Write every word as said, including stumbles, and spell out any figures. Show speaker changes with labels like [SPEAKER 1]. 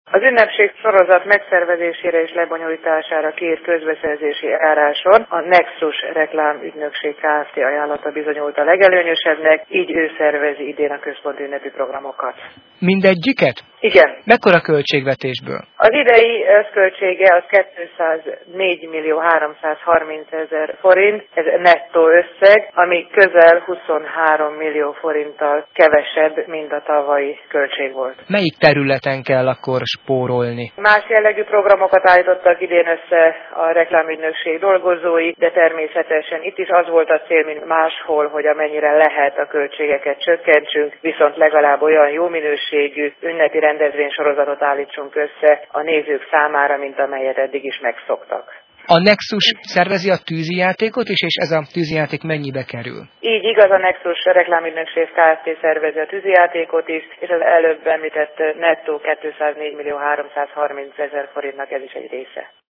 [SPEAKER 1] Az ünnepség sorozat megszervezésére és lebonyolítására két közbeszerzési eljáráson a Nexus reklámügynökség Kft. Ajánlata bizonyult a legelőnyösebbnek, így ő szervezi idén a központi ünnepi programokat.
[SPEAKER 2] Mindegyiket?
[SPEAKER 1] Igen.
[SPEAKER 2] Mekkora költségvetésből?
[SPEAKER 1] Az idei összköltsége az kétszáznégymillió háromszázharmincezer forint, ez nettó összeg, ami közel huszonhárom millió forinttal kevesebb, mint a tavalyi költség volt.
[SPEAKER 2] Melyik területen kell akkor spórolni?
[SPEAKER 1] Más jellegű programokat állítottak idén össze a reklámügynökség dolgozói, de természetesen itt is az volt a cél, mint máshol, hogy amennyire lehet a költségeket csökkentsünk, viszont legalább olyan jó minőségű ünnepi rendezvénysorozatot állítsunk össze a nézők számára, mint amelyet eddig is megszoktak.
[SPEAKER 2] A Nexus szervezi a tűzijátékot is, és ez a tűzijáték mennyibe kerül?
[SPEAKER 1] Így igaz, a Nexus reklámügynökség Kft. Szervezi a tűzijátékot is, és az előbb említett nettó kétszáznégymillió háromszázharmincezer forintnak ez is egy része.